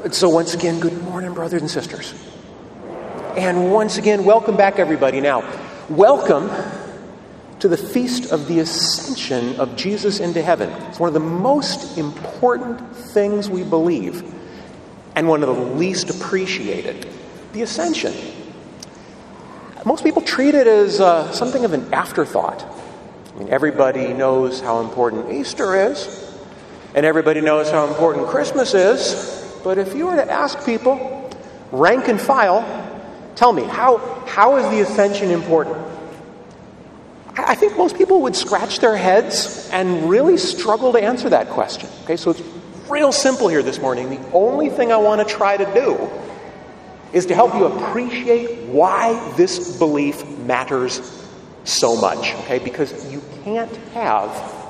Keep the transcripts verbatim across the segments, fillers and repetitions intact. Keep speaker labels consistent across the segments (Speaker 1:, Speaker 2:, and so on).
Speaker 1: So once again, good morning, brothers and sisters. And once again, welcome back, everybody. Now, welcome to the Feast of the Ascension of Jesus into heaven. It's one of the most important things we believe, and one of the least appreciated, the Ascension. Most people treat it as uh, something of an afterthought. I mean, everybody knows how important Easter is, and everybody knows how important Christmas is. But if you were to ask people, rank and file, tell me, how how is the Ascension important? I, I think most people would scratch their heads and really struggle to answer that question. Okay, so it's real simple here this morning. The only thing I want to try to do is to help you appreciate why this belief matters so much. Okay, because you can't have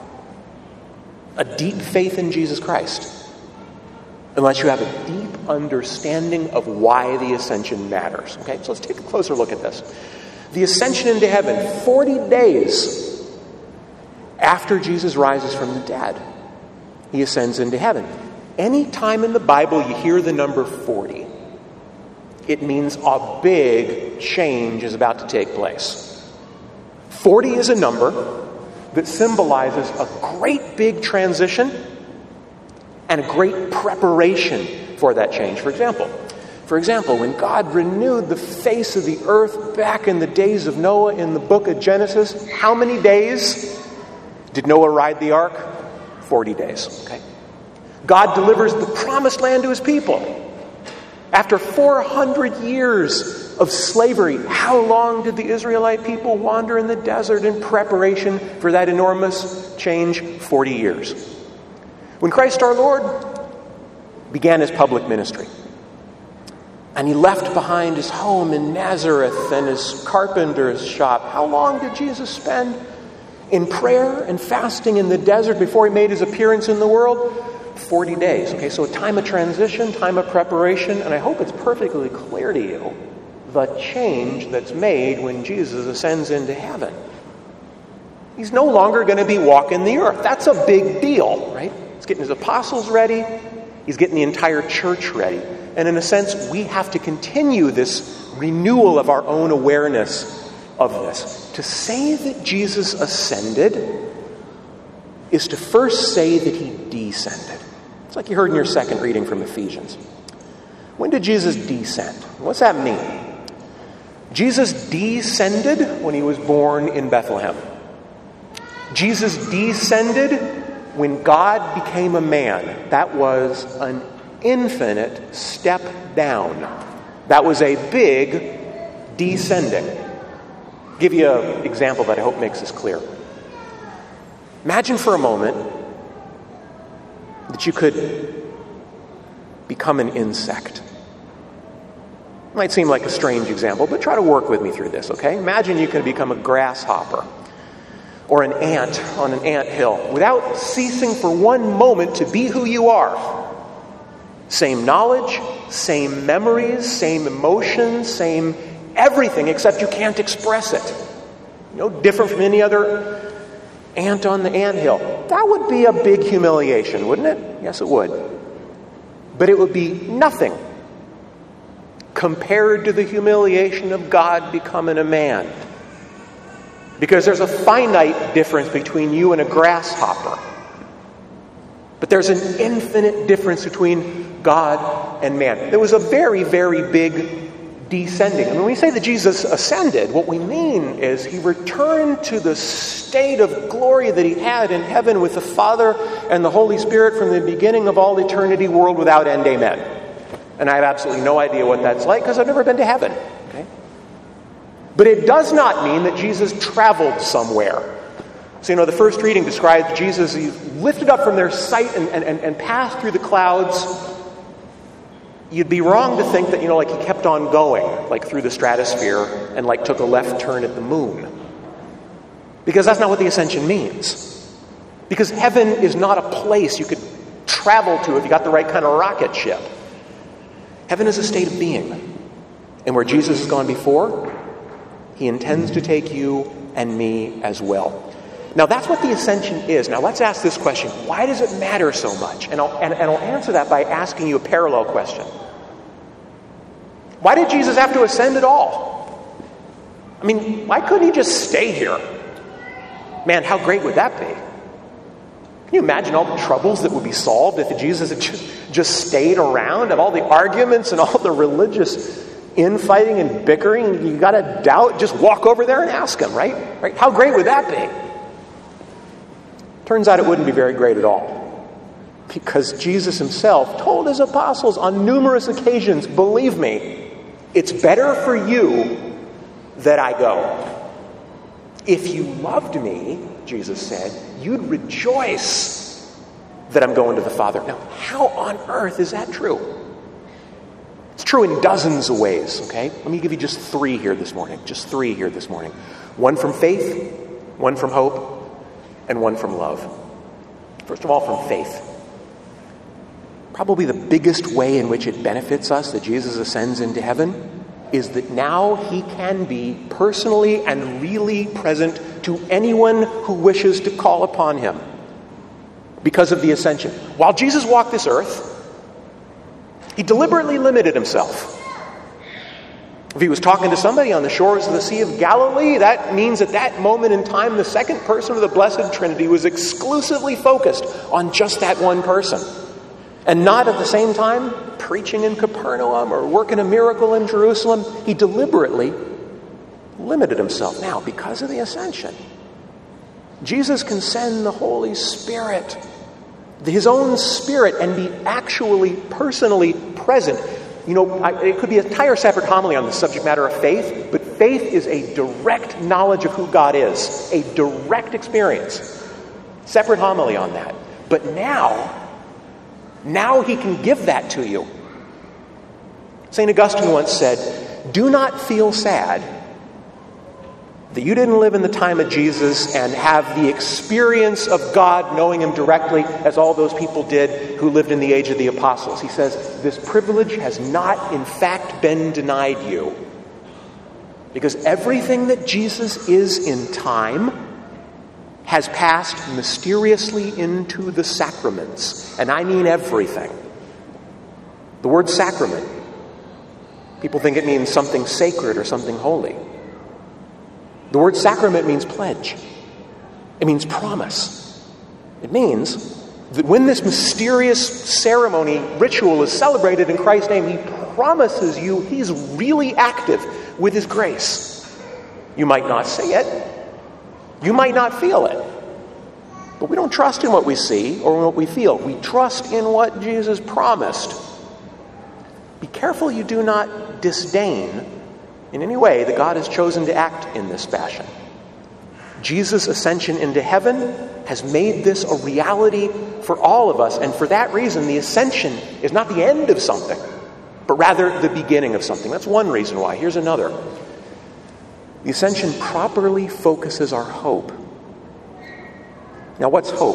Speaker 1: a deep faith in Jesus Christ unless you have a deep understanding of why the ascension matters. Okay, so let's take a closer look at this. The ascension into heaven, forty days after Jesus rises from the dead, he ascends into heaven. Any time in the Bible you hear the number forty, it means a big change is about to take place. forty is a number that symbolizes a great big transition and a great preparation for that change. For example, for example, when God renewed the face of the earth back in the days of Noah in the book of Genesis, how many days did Noah ride the ark? forty days. Okay. God delivers the promised land to his people. After four hundred years of slavery, how long did the Israelite people wander in the desert in preparation for that enormous change? forty years. When Christ our Lord began his public ministry, and he left behind his home in Nazareth and his carpenter's shop, how long did Jesus spend in prayer and fasting in the desert before he made his appearance in the world? forty days. Okay, so a time of transition, time of preparation, and I hope it's perfectly clear to you the change that's made when Jesus ascends into heaven. He's no longer going to be walking the earth. That's a big deal, right? He's getting his apostles ready. He's getting the entire church ready. And in a sense, we have to continue this renewal of our own awareness of this. To say that Jesus ascended is to first say that he descended. It's like you heard in your second reading from Ephesians. When did Jesus descend? What's that mean? Jesus descended when he was born in Bethlehem. Jesus descended when God became a man. That was an infinite step down. That was a big descending. I'll give you an example that I hope makes this clear. Imagine for a moment that you could become an insect. It might seem like a strange example, but try to work with me through this, okay? Imagine you could become a grasshopper or an ant on an anthill without ceasing for one moment to be who you are. Same knowledge, same memories, same emotions, same everything, except you can't express it. No different from any other ant on the anthill. That would be a big humiliation, wouldn't it? Yes, it would. But it would be nothing compared to the humiliation of God becoming a man. Because there's a finite difference between you and a grasshopper. But there's an infinite difference between God and man. There was a very, very big descending. And when we say that Jesus ascended, what we mean is he returned to the state of glory that he had in heaven with the Father and the Holy Spirit from the beginning of all eternity, world without end. Amen. And I have absolutely no idea what that's like because I've never been to heaven. Okay? But it does not mean that Jesus traveled somewhere. So, you know, the first reading describes Jesus, he's lifted up from their sight and, and, and passed through the clouds. You'd be wrong to think that, you know, like he kept on going, like through the stratosphere and like took a left turn at the moon. Because that's not what the ascension means. Because heaven is not a place you could travel to if you got the right kind of rocket ship. Heaven is a state of being. And where Jesus has gone before, he intends to take you and me as well. Now, that's what the ascension is. Now, let's ask this question. Why does it matter so much? And I'll, and, and I'll answer that by asking you a parallel question. Why did Jesus have to ascend at all? I mean, why couldn't he just stay here? Man, how great would that be? Can you imagine all the troubles that would be solved if Jesus had just, just stayed around? Of all the arguments and all the religious infighting and bickering, you got to doubt, just walk over there and ask him, right? Right? How great would that be? Turns out it wouldn't be very great at all. Because Jesus himself told his apostles on numerous occasions, believe me, it's better for you that I go. If you loved me, Jesus said, you'd rejoice that I'm going to the Father. Now, how on earth is that true? It's true in dozens of ways, okay? Let me give you just three here this morning. Just three here this morning. One from faith, one from hope, and one from love. First of all, from faith. Probably the biggest way in which it benefits us that Jesus ascends into heaven is that now he can be personally and really present to anyone who wishes to call upon him because of the ascension. While Jesus walked this earth, he deliberately limited himself. If he was talking to somebody on the shores of the Sea of Galilee, that means at that moment in time, the second person of the Blessed Trinity was exclusively focused on just that one person. And not at the same time preaching in Capernaum or working a miracle in Jerusalem. He deliberately limited himself. Now, because of the ascension, Jesus can send the Holy Spirit, his own Spirit, and be actually personally present. You know, I, it could be an entire separate homily on the subject matter of faith, but faith is a direct knowledge of who God is, a direct experience. Separate homily on that. But now, now he can give that to you. Saint Augustine once said, do not feel sad that you didn't live in the time of Jesus and have the experience of God knowing him directly as all those people did who lived in the age of the apostles. He says, this privilege has not in fact been denied you. Because everything that Jesus is in time has passed mysteriously into the sacraments. And I mean everything. The word sacrament, people think it means something sacred or something holy. The word sacrament means pledge. It means promise. It means that when this mysterious ceremony, ritual is celebrated in Christ's name, he promises you he's really active with his grace. You might not see it. You might not feel it. But we don't trust in what we see or in what we feel. We trust in what Jesus promised. Be careful you do not disdain in any way that God has chosen to act in this fashion. Jesus' ascension into heaven has made this a reality for all of us, and for that reason, the ascension is not the end of something, but rather the beginning of something. That's one reason why. Here's another. The ascension properly focuses our hope. Now, what's hope?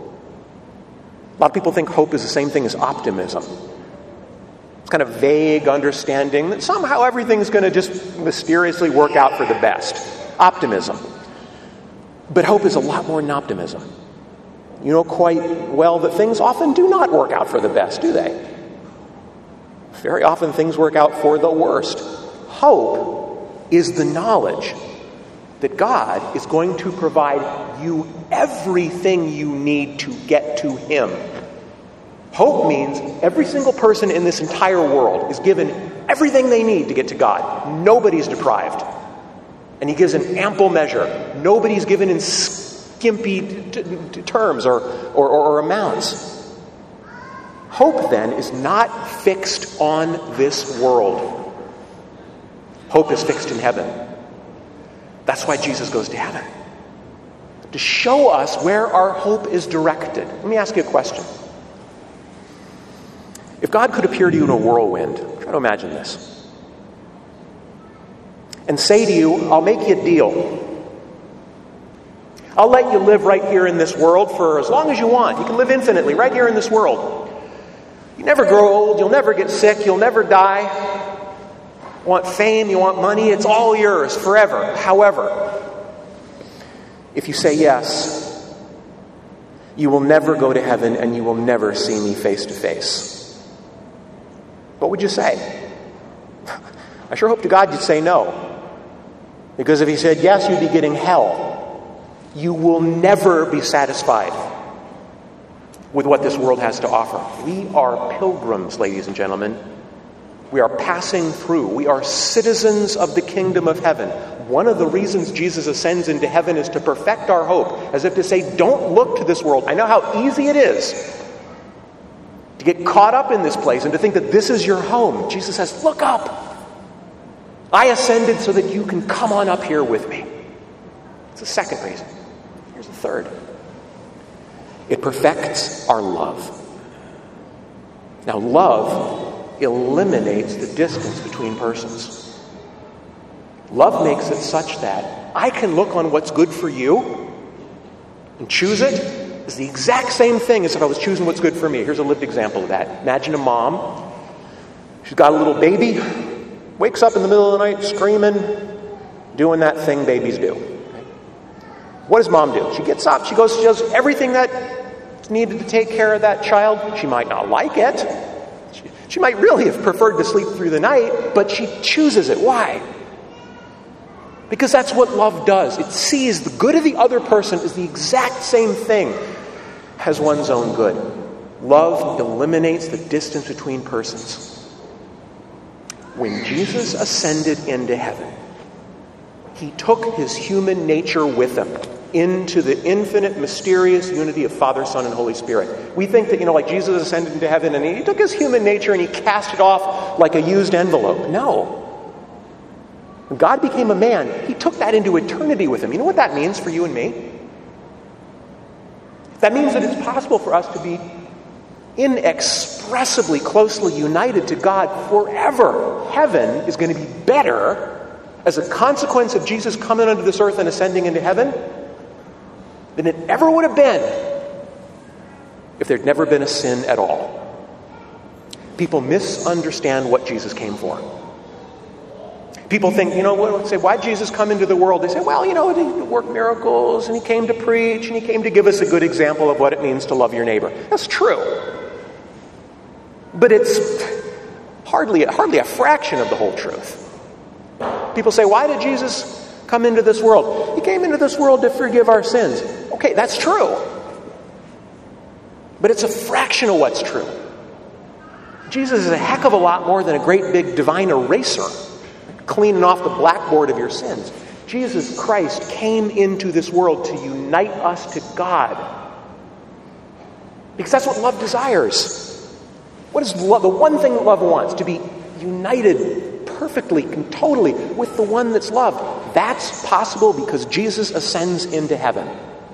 Speaker 1: A lot of people think hope is the same thing as optimism. Kind of vague understanding that somehow everything's going to just mysteriously work out for the best. Optimism. But hope is a lot more than optimism. You know quite well that things often do not work out for the best, do they? Very often things work out for the worst. Hope is the knowledge that God is going to provide you everything you need to get to him. Hope means every single person in this entire world is given everything they need to get to God. Nobody's deprived. And he gives in ample measure. Nobody's given in skimpy t- t- terms or, or, or amounts. Hope, then, is not fixed on this world. Hope is fixed in heaven. That's why Jesus goes to heaven. To show us where our hope is directed. Let me ask you a question. If God could appear to you in a whirlwind, try to imagine this, and say to you, I'll make you a deal. I'll let you live right here in this world for as long as you want. You can live infinitely right here in this world. You never grow old. You'll never get sick. You'll never die. You want fame. You want money. It's all yours forever. However, If you say yes, you will never go to heaven and you will never see me face to face. What would you say? I sure hope to God you'd say no. Because if he said yes, you'd be getting hell. You will never be satisfied with what this world has to offer. We are pilgrims, ladies and gentlemen. We are passing through. We are citizens of the kingdom of heaven. One of the reasons Jesus ascends into heaven is to perfect our hope, as if to say, don't look to this world. I know how easy it is to get caught up in this place and to think that this is your home. Jesus says, look up. I ascended so that you can come on up here with me. It's the second reason. Here's the third. It perfects our love. Now, love eliminates the distance between persons. Love makes it such that I can look on what's good for you and choose it. It's the exact same thing as if I was choosing what's good for me. Here's a lived example of that. Imagine a mom. She's got a little baby. Wakes up in the middle of the night screaming, doing that thing babies do. What does mom do? She gets up, she goes, she does everything that's needed to take care of that child. She might not like it. She, she might really have preferred to sleep through the night, but she chooses it. Why? Because that's what love does. It sees the good of the other person as the exact same thing as one's own good. Love eliminates the distance between persons. When Jesus ascended into heaven, he took his human nature with him into the infinite, mysterious unity of Father, Son, and Holy Spirit. We think that, you know, like Jesus ascended into heaven and he took his human nature and he cast it off like a used envelope. No. When God became a man, he took that into eternity with him. You know what that means for you and me? That means that it's possible for us to be inexpressibly closely united to God forever. Heaven is going to be better as a consequence of Jesus coming onto this earth and ascending into heaven than it ever would have been if there'd never been a sin at all. People misunderstand what Jesus came for. People think, you know, what say, why did Jesus come into the world? They say, well, you know, he worked miracles and he came to preach and he came to give us a good example of what it means to love your neighbor. That's true. But it's hardly, hardly a fraction of the whole truth. People say, why did Jesus come into this world? He came into this world to forgive our sins. Okay, that's true. But it's a fraction of what's true. Jesus is a heck of a lot more than a great big divine eraser cleaning off the blackboard of your sins. Jesus Christ came into this world to unite us to God. Because that's what love desires. What is love? The one thing that love wants, to be united perfectly and totally with the one that's loved. That's possible because Jesus ascends into heaven.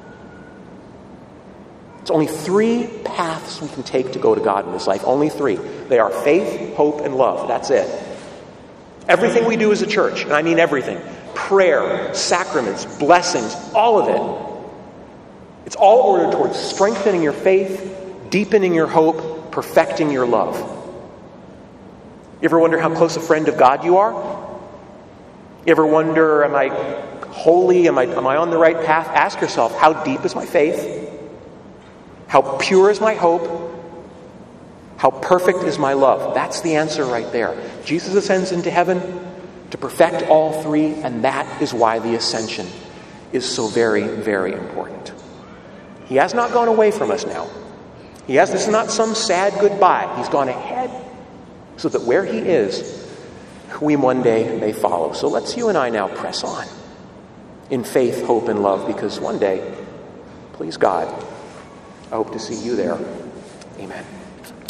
Speaker 1: It's only three paths we can take to go to God in this life. Only three. They are faith, hope, and love. That's it. Everything we do as a church, and I mean everything, prayer, sacraments, blessings, all of it, it's all ordered towards strengthening your faith, deepening your hope, perfecting your love. You ever wonder how close a friend of God you are? You ever wonder, am I holy? Am I, am I on the right path? Ask yourself, how deep is my faith? How pure is my hope? How perfect is my love? That's the answer right there. Jesus ascends into heaven to perfect all three, and that is why the ascension is so very, very important. He has not gone away from us now. He has, this is not some sad goodbye. He's gone ahead so that where he is, we one day may follow. So let's you and I now press on in faith, hope, and love, because one day, please God, I hope to see you there. Amen.